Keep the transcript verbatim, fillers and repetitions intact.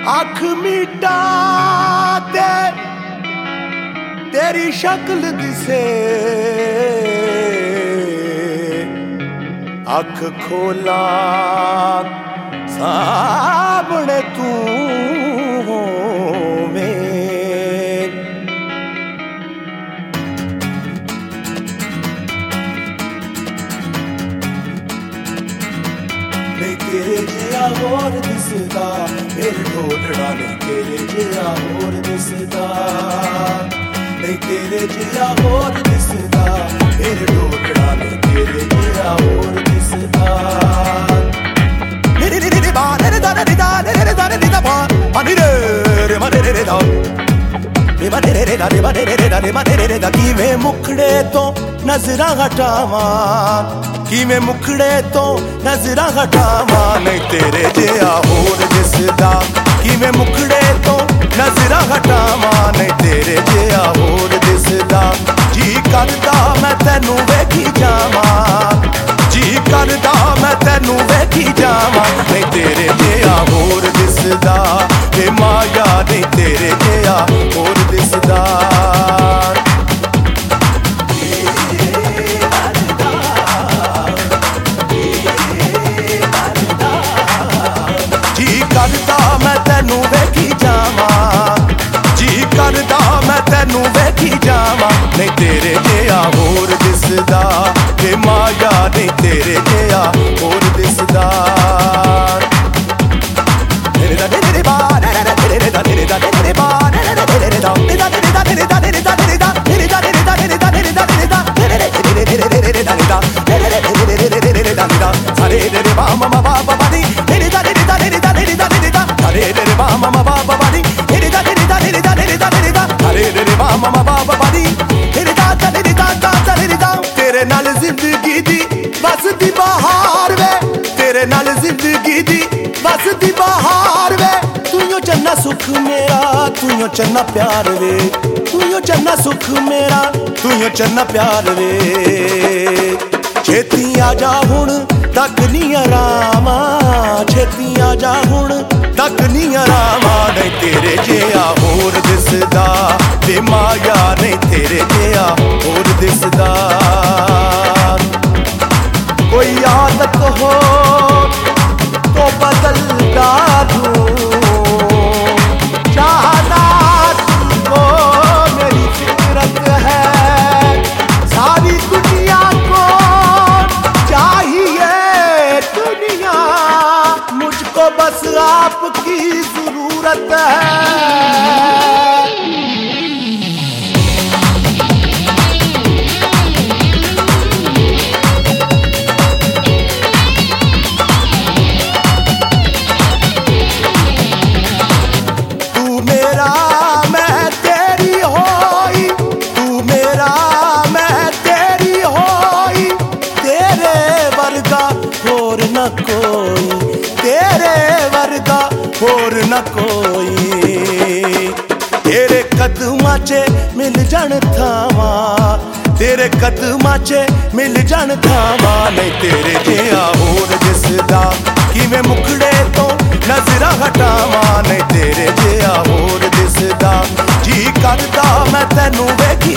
अख मीटा ते तेरी शक्ल दिसे, अख खोला सामने तू होवे। नहीं तेरे जिया होर दिसदा मेरे ढोलड़ा, नहीं तेरे जिया होर दिसदा, नहीं तेरे जिया होर दिसदा मेरे ढोलड़ा, नहीं तेरे जिया होर दिसदा। रे रे रे बा रे दा रे दा रे रे दा रे दा बा अनि रे रे मा रे रे दा रे मा रे रे दा रे मा रे रे दा रे मा रे रे दा। किवें मुखड़े तो नजरां हटावां, किवें मुखड़े तो नजरां हटावां, नहीं तेरे जिया होर दिसदा। किवें मुखड़े तो नजरां हटावां, नहीं तेरे जिया होर दिसदा। जी करदा मैं तैनू वेखी जावां, जी करदा मैं तैनू वेखी जावां, नहीं तेरे जिया होर दिसदा। ते माया नहीं तेरे जिया होर दिसदा। जी करदा मैं तैनू वेखी जावां, जी करदा मैं तैनू वेखी जावां, नहीं तेरे जिया होर दिसदा। ते माया नहीं तेरे जिया होर दिसदा। तेरे दा तेरे बा तेरे दा तेरे दा तेरे दा तेरे बा तेरे दा तेरे दा तेरे दा तेरे दा तेरे दा तेरे दा तेरे दा तेरे दा तेरे दा तेरे दा तेरे दा तेरे दा तेरे रे तेरे रे रे रे रे दा दा तेरे रे रे रे रे रे रे दा दा सारे रे रे बा मा मा बा बा दी तेरे दा तेरे दा तेरे दा तेरे दा तेरे दा सारे रे रे बा मा मा बा बा दी तेरे दा तेरे दा तेरे दा तेरे दा तेरे दा सारे रे रे बा मा मा बा बा दी तेरे दा तेरे दा दा तेरे दा। तेरे नाल जिंदगी दी बसदी बहार वे, तेरे नाल जिंदगी दी बसदी बहार वे। तूं चन्ना सुख मेरा, तूं चन्ना प्यार वे, तूं चन्ना सुख मेरा, तूं चन्ना प्यार वे। छेती आ जा हुण तक नी आरामा, छेती आ जा हुण तक नी आरामा, नहीं तेरे जिया होर दिसदा। ते माया नहीं तेरे जिया होर दिसदा। कोई आदत हो तो बदल डालूं, चाहना तुमको मेरी फितरत है। सारी दुनिया को चाहिए दुनिया, मुझको बस आपकी जरूरत है। होर न कोई तेरे वर्गा, होर न कोई। तेरे कदमां च मिल जान थावां, तेरे कदमां च मिल जान थावां, नहीं तेरे जिया होर दिसदा। किवें मुखड़े तो नजरां हटावां, नहीं तेरे जिया होर दिसदा। जी करदा मैं तैनू वेखी